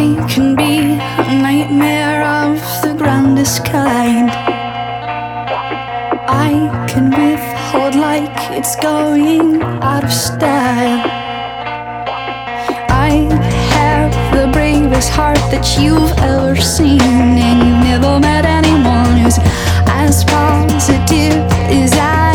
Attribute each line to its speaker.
Speaker 1: I can be a nightmare of the grandest kind. I can withhold like it's going out of style. I have the bravest heart that you've ever seen, and you've never met anyone who's as positive as I